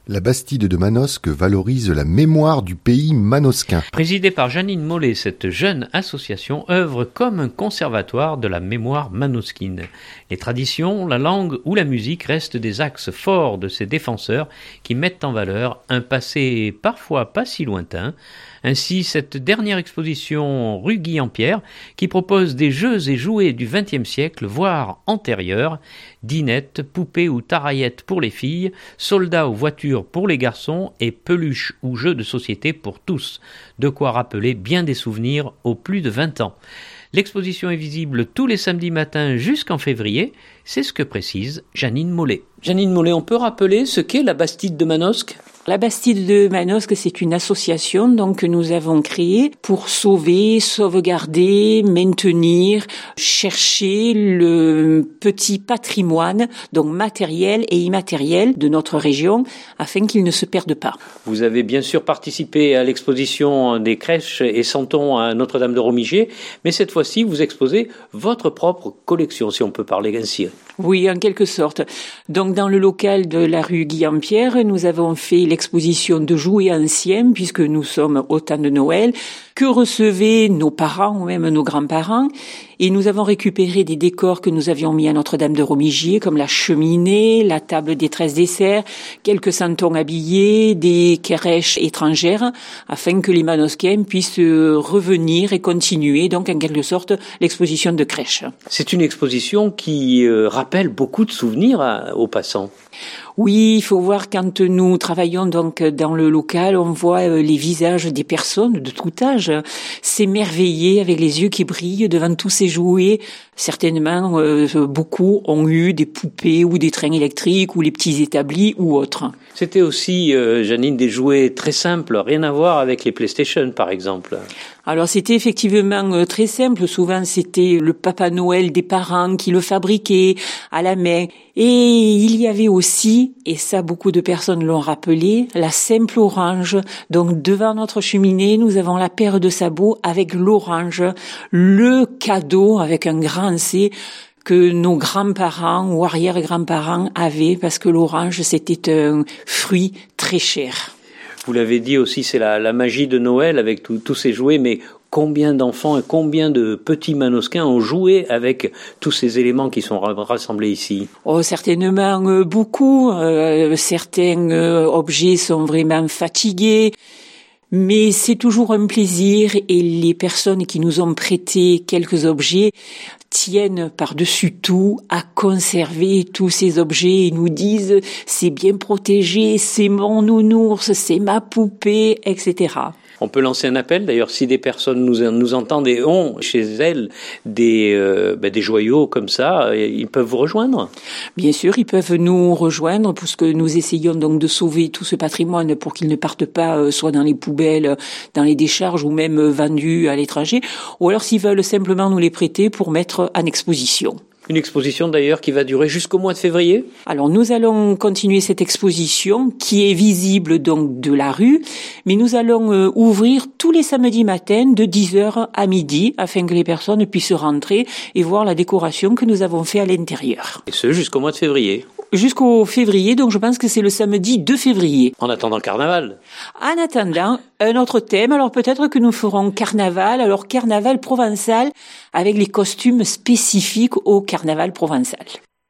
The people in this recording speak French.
La Bastide de Manosque valorise la mémoire du pays manosquin. Présidée par Janine Mollet, cette jeune association œuvre comme un conservatoire de la mémoire manosquine. Les traditions, la langue ou la musique restent des axes forts de ces défenseurs qui mettent en valeur un passé parfois pas si lointain. Ainsi, cette dernière exposition rue Guy-en-Pierre, qui propose des jeux et jouets du XXe siècle, voire antérieurs, dinettes, poupées ou taraillettes pour les filles, soldats ou voitures pour les garçons et peluches ou jeux de société pour tous. De quoi rappeler bien des souvenirs aux plus de 20 ans. L'exposition est visible tous les samedis matins jusqu'en février, c'est ce que précise Janine Mollet. Janine Mollet, on peut rappeler ce qu'est la Bastide de Manosque ? La Bastide de Manosque, c'est une association que nous avons créée pour sauver, sauvegarder, maintenir, chercher le petit patrimoine, donc matériel et immatériel de notre région, afin qu'il ne se perde pas. Vous avez bien sûr participé à l'exposition des crèches et santons à Notre-Dame de Romigé, mais cette fois-ci, vous exposez votre propre collection, si on peut parler ainsi. Oui, en quelque sorte. Donc, dans le local de la rue Guy-en-Pierre, nous avons fait l'exposition de jouets anciens, puisque nous sommes au temps de Noël, que recevaient nos parents ou même nos grands-parents. Et nous avons récupéré des décors que nous avions mis à Notre-Dame de Romigier, comme la cheminée, la table des 13 desserts, quelques santons habillés, des crèches étrangères, afin que les Manosquins puissent revenir et continuer, donc en quelque sorte, l'exposition de crèche. C'est une exposition qui rappelle beaucoup de souvenirs aux passants. Oui, il faut voir quand nous travaillons donc dans le local, on voit les visages des personnes de tout âge s'émerveiller avec les yeux qui brillent devant tous ces jouets. Certainement, beaucoup ont eu des poupées ou des trains électriques ou les petits établis ou autres. C'était aussi, Janine, des jouets très simples, rien à voir avec les PlayStation par exemple. Alors c'était effectivement très simple, souvent c'était le Papa Noël des parents qui le fabriquait à la main. Et il y avait aussi, et ça beaucoup de personnes l'ont rappelé, la simple orange. Donc devant notre cheminée, nous avons la paire de sabots avec l'orange, le cadeau avec un grand C que nos grands-parents ou arrière-grands-parents avaient, parce que l'orange c'était un fruit très cher. Vous l'avez dit aussi, c'est la magie de Noël avec tous ces jouets, mais combien d'enfants et combien de petits Manosquins ont joué avec tous ces éléments qui sont rassemblés ici ? Oh, certainement beaucoup. Certains objets sont vraiment fatigués. Mais c'est toujours un plaisir et les personnes qui nous ont prêté quelques objets tiennent par-dessus tout à conserver tous ces objets et nous disent c'est bien protégé, c'est mon nounours, c'est ma poupée, etc. On peut lancer un appel, d'ailleurs, si des personnes nous entendent et ont chez elles des joyaux comme ça, ils peuvent vous rejoindre. Bien sûr, ils peuvent nous rejoindre puisque nous essayons donc de sauver tout ce patrimoine pour qu'il ne parte pas soit dans les poubelles, dans les décharges ou même vendu à l'étranger, ou alors s'ils veulent simplement nous les prêter pour mettre en exposition. Une exposition d'ailleurs qui va durer jusqu'au mois de février. Alors nous allons continuer cette exposition qui est visible donc de la rue, mais nous allons ouvrir tous les samedis matins de 10h à midi afin que les personnes puissent rentrer et voir la décoration que nous avons fait à l'intérieur. Et ce jusqu'au mois de février. Jusqu'au février, donc je pense que c'est le samedi 2 février. En attendant le carnaval. En attendant, un autre thème, alors peut-être que nous ferons carnaval, alors carnaval provençal avec les costumes spécifiques au carnaval provençal.